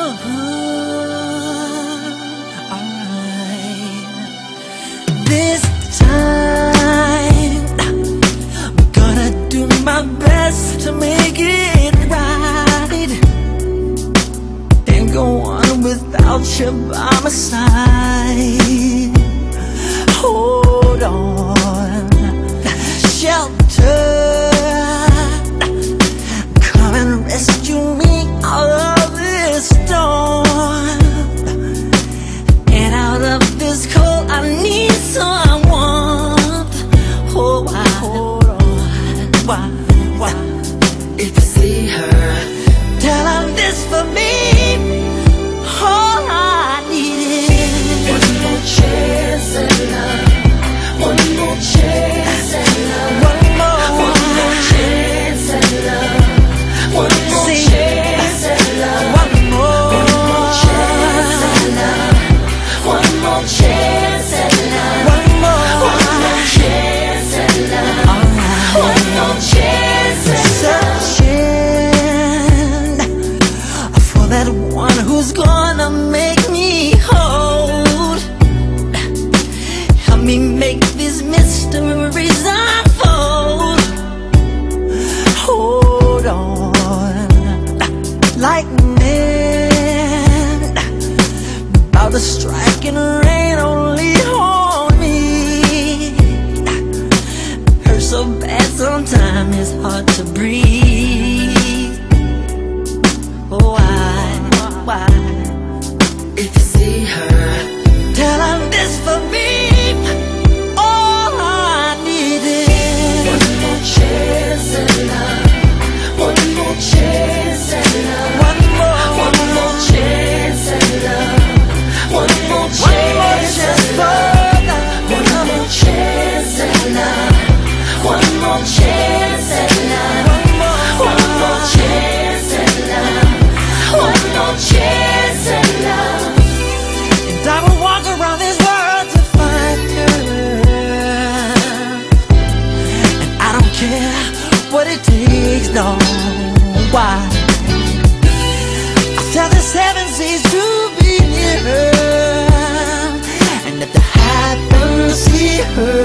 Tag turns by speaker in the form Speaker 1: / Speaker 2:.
Speaker 1: alright. This time I'm gonna do my best to make it right. Can't go on without you by my side. Hold on, shelter, come and rescue me out of this storm. And out of this cold, I need some warmth. Oh, why? Hold on, why? If you see her, tell her this for me. All I need is one more chance at love. One more chance at love. One more chance at love. One more chance at love. One more chance at love. One more chance at love. One more chance at love. One more chance at love. Searching for that one who's gonna make me whole. Help me make these mysteries unfold. Hold on, lightning about to strike and rain only on me. Hurts so bad sometimes it's hard to breathe. Oh, why? If you see her, tell her this for me. All I need is one more chance at love. One more chance at love. One more chance at love. One more chance at love. One more chance at love. One more chance at love. One more chance at love. One more chance at love. And I will walk around this world to find her. And I don't care what it takes, no. Why? I'll tell the seven seas to be near her. And if the heavens see her,